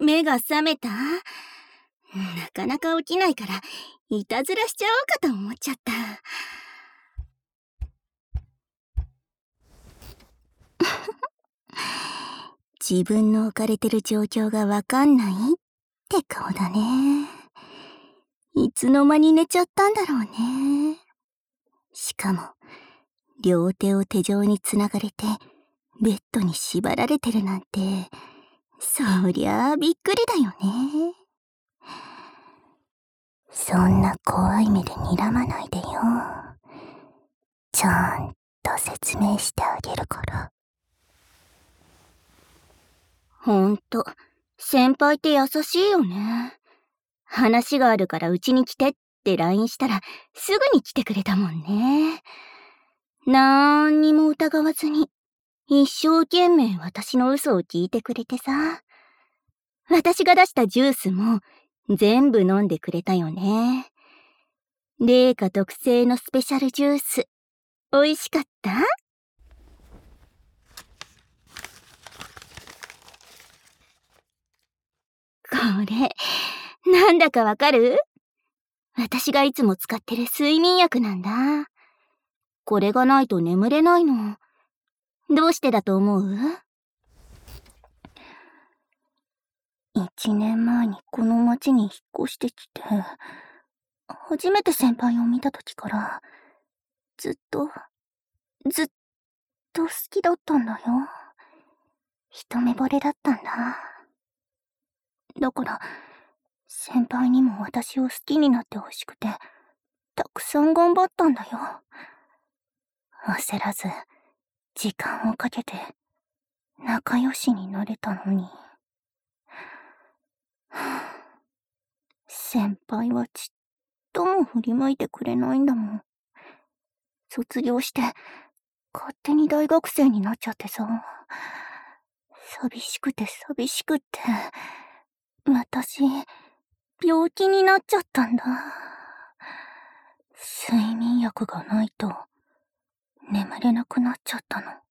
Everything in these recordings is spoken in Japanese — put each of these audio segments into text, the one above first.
目が覚めた？なかなか起きないから、いたずらしちゃおうかと思っちゃった。自分の置かれてる状況がわかんないって顔だね。いつの間に寝ちゃったんだろうね。しかも、両手を手錠につながれて、ベッドに縛られてるなんて、そりゃあびっくりだよね。そんな怖い目で睨まないでよ。ちゃんと説明してあげるから。ほんと、先輩って優しいよね。話があるからうちに来てって LINE したらすぐに来てくれたもんね。なんにも疑わずに、一生懸命私の嘘を聞いてくれてさ。私が出したジュースも全部飲んでくれたよね。麗華特製のスペシャルジュース、美味しかった？これ、なんだかわかる？私がいつも使ってる睡眠薬なんだ。これがないと眠れないの。どうしてだと思う？1年前にこの町に引っ越してきて、初めて先輩を見た時から、ずっと好きだったんだよ。一目惚れだったんだ。だから、先輩にも私を好きになってほしくて、たくさん頑張ったんだよ。焦らず、時間をかけて、仲良しになれたのに。先輩はちっとも振り向いてくれないんだもん。卒業して、勝手に大学生になっちゃってさ。寂しくて、私、病気になっちゃったんだ。睡眠薬がないと、眠れなくなっちゃったの。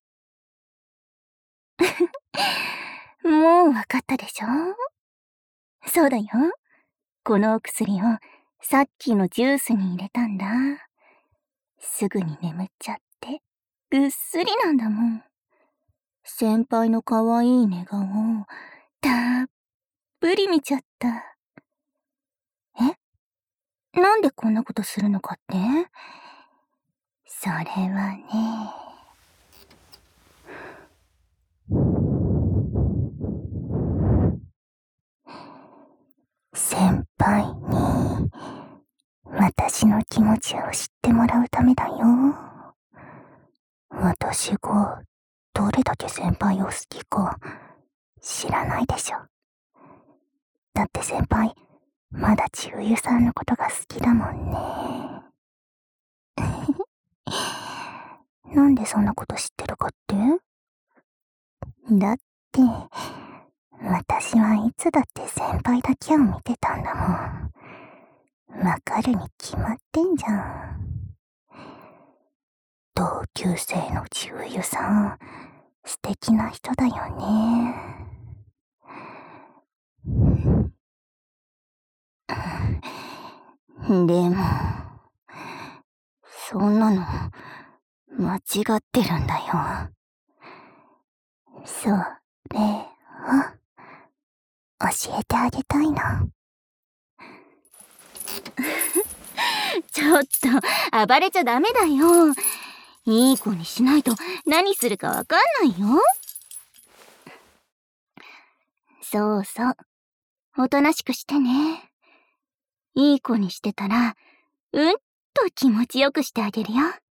もうわかったでしょ？そうだよ。このお薬をさっきのジュースに入れたんだ。すぐに眠っちゃって、ぐっすりなんだもん。先輩の可愛い寝顔をたっぷり見ちゃった。なんでこんなことするのかって？それはね。先輩に私の気持ちを知ってもらうためだよ。私がどれだけ先輩を好きか知らないでしょ。だって先輩、まだ千冬さんのことが好きだもんね。なんでそんなこと知ってるかって？だって、私はいつだって先輩だけを見てたんだもん。わかるに決まってんじゃん。同級生の千冬さん、素敵な人だよね。でも、そんなの、間違ってるんだよ。それを、教えてあげたいの。ちょっと、暴れちゃダメだよ。いい子にしないと何するかわかんないよ。そうそう。おとなしくしてね。いい子にしてたら、と気持ちよくしてあげるよ。